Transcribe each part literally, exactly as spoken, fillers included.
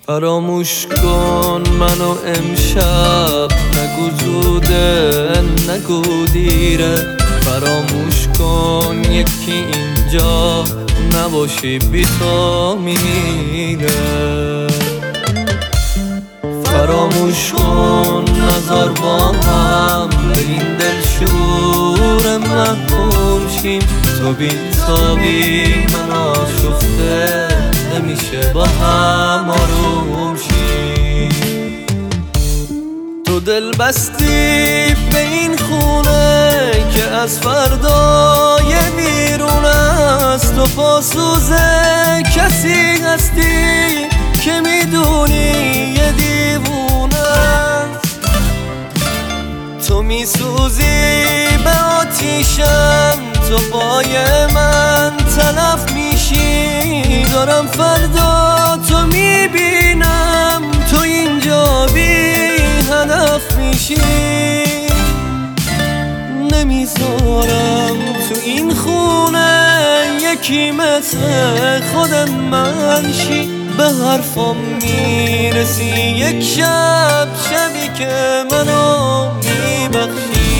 فراموش کن منو امشب، نگو زوده نگو دیره. فراموش کن یکی اینجا نباشی بی تو میمیره. فراموش کن نزار با هم به این دلشور محکوم شیم. تو بی تو بی من آشفته نمیشه با هم آروم شیم. تو دل بستی به این خونه که از فردای بیرون است. تو پاسوزه کسی هستی که میدونی یه دیوونه است. تو میسوزی به آتیشم، تو پای من تلف میشی. دارم فردا تو میبینم، تو اینجا بی هدف میشی. نمیذارم تو این خونه یکی مثل خود من شی. به حرفم میرسی یک شب، شبی که منو میبخشی.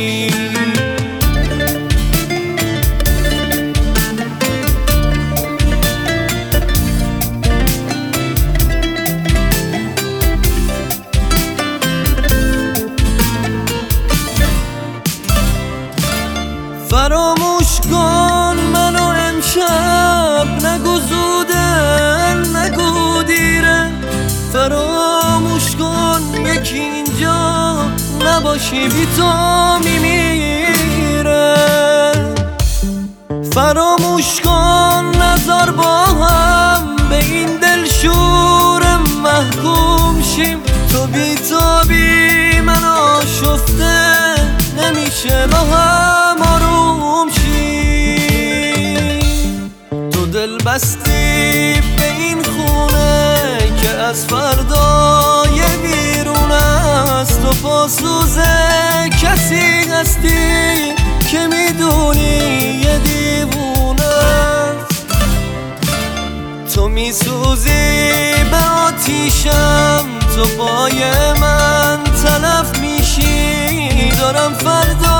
فراموش کن منو امشب، نگو زوده نگو دیره. فراموش کن یکی اینجا نباشی بی تو میمیره. فراموش کن نزار با هم به این دلشور محکوم شیم. تو بی تو بی من آشفته نمیشه با هم آروم شیم. تو دل بستی به این خونه که از فردای بیرون است. تو پاسوزه کسی هستی که میدونی یه دیوونه است. تو میسوزی به آتیشم، تو پای من تلف میشی. دارم فردا